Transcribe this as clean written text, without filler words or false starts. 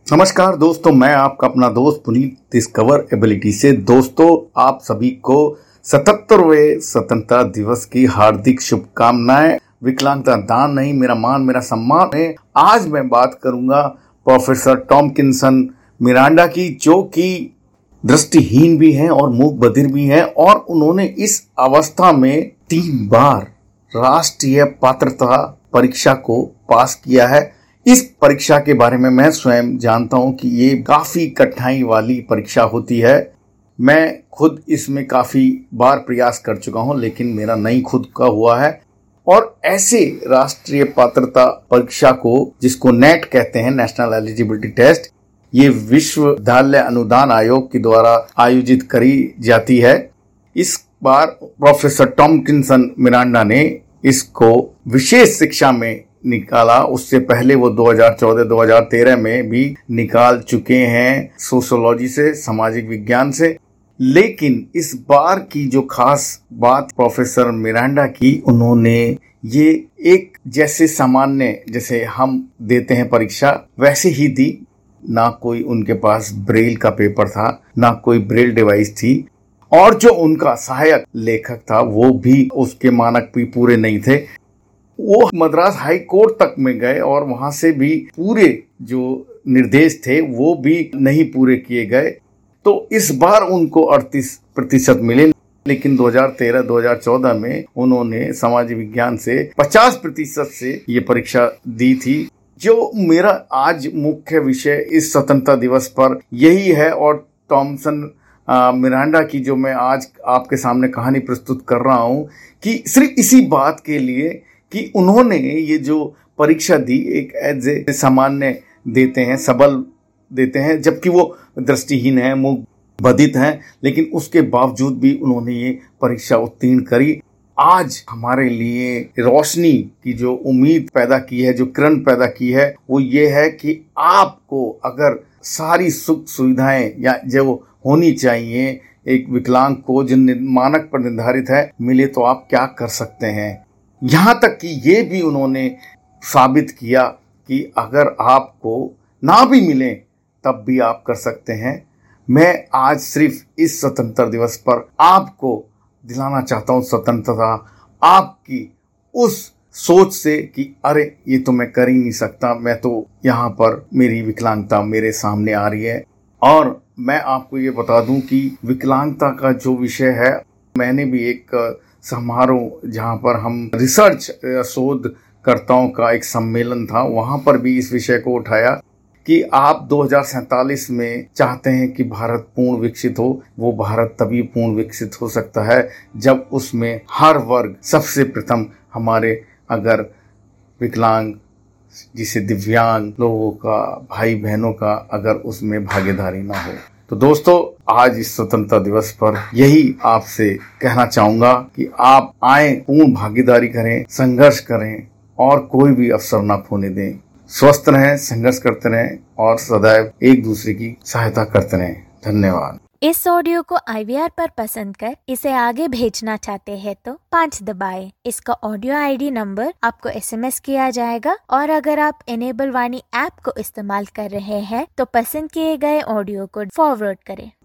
नमस्कार दोस्तों, मैं आपका अपना दोस्त पुनीत डिस्कवर एबिलिटी से। दोस्तों, आप सभी को 77वें स्वतंत्रता दिवस की हार्दिक शुभकामनाएं। विकलांगता दान नहीं, मेरा मान मेरा सम्मान है। आज मैं बात करूंगा प्रोफेसर टॉमकिंसन मिरांडा की, जो कि दृष्टिहीन भी हैं और मूक बधिर भी हैं, और उन्होंने इस अवस्था में 3 बार राष्ट्रीय पात्रता परीक्षा को पास किया है। इस परीक्षा के बारे में मैं स्वयं जानता हूं कि ये काफी कठिनाई वाली परीक्षा होती है। मैं खुद इसमें काफी बार प्रयास कर चुका हूं, लेकिन मेरा नहीं खुद का हुआ है। और ऐसे राष्ट्रीय पात्रता परीक्षा को, जिसको नेट कहते हैं, नेशनल एलिजिबिलिटी टेस्ट, ये विश्वविद्यालय अनुदान आयोग के द्वारा आयोजित करी जाती है। इस बार प्रोफेसर टॉमकिंसन मिरांडा ने इसको विशेष शिक्षा में निकाला। उससे पहले वो 2014-2013 में भी निकाल चुके हैं, सोशियोलॉजी से, सामाजिक विज्ञान से। लेकिन इस बार की जो खास बात प्रोफेसर मिरांडा की, उन्होंने ये एक जैसे सामान्य, जैसे हम देते हैं परीक्षा, वैसे ही दी। ना कोई उनके पास ब्रेल का पेपर था, ना कोई ब्रेल डिवाइस थी, और जो उनका सहायक लेखक था वो भी उसके मानक भी पूरे नहीं थे। वो मद्रास हाई कोर्ट तक में गए और वहां से भी पूरे जो निर्देश थे वो भी नहीं पूरे किए गए। तो इस बार उनको 38% मिले, लेकिन 2013-2014 में उन्होंने सामाजिक विज्ञान से 50% से ये परीक्षा दी थी। जो मेरा आज मुख्य विषय इस स्वतंत्रता दिवस पर यही है, और टॉमकिंसन मिरांडा की जो मैं आज आपके सामने कहानी प्रस्तुत कर रहा हूं, कि सिर्फ इसी बात के लिए कि उन्होंने ये जो परीक्षा दी एक एज ए सामान्य देते हैं, सबल देते हैं, जबकि वो दृष्टिहीन है, मूक बधिर हैं, लेकिन उसके बावजूद भी उन्होंने ये परीक्षा उत्तीर्ण करी। आज हमारे लिए रोशनी की जो उम्मीद पैदा की है, जो किरण पैदा की है, वो ये है कि आपको अगर सारी सुख सुविधाएं या जो होनी चाहिए एक विकलांग को, जिन मानक पर निर्धारित है, मिले, तो आप क्या कर सकते हैं। यहाँ तक कि ये भी उन्होंने साबित किया कि अगर आपको ना भी मिले तब भी आप कर सकते हैं। मैं आज सिर्फ इस स्वतंत्रता दिवस पर आपको दिलाना चाहता हूँ स्वतंत्रता आपकी उस सोच से कि अरे ये तो मैं कर ही नहीं सकता, मैं तो यहाँ पर मेरी विकलांगता मेरे सामने आ रही है। और मैं आपको ये बता दूं कि विकलांगता का जो विषय है, मैंने भी एक समारोह जहाँ पर हम रिसर्च शोधकर्ताओं का एक सम्मेलन था, वहाँ पर भी इस विषय को उठाया कि आप 2047 में चाहते हैं कि भारत पूर्ण विकसित हो। वो भारत तभी पूर्ण विकसित हो सकता है जब उसमें हर वर्ग, सबसे प्रथम हमारे अगर विकलांग, जिसे दिव्यांग लोगों का, भाई बहनों का, अगर उसमें भागीदारी ना हो। तो दोस्तों, आज इस स्वतंत्रता दिवस पर यही आपसे कहना चाहूंगा कि आप आए, पूर्ण भागीदारी करें, संघर्ष करें और कोई भी अवसर ना खोने दें। स्वस्थ रहें, संघर्ष करते रहें और सदैव एक दूसरे की सहायता करते रहें। धन्यवाद। इस ऑडियो को IVR पर पसंद कर इसे आगे भेजना चाहते हैं तो 5 दबाएं। इसका ऑडियो ID नंबर आपको SMS किया जाएगा, और अगर आप इनेबल वाणी ऐप को इस्तेमाल कर रहे हैं तो पसंद किए गए ऑडियो को फॉरवर्ड करें।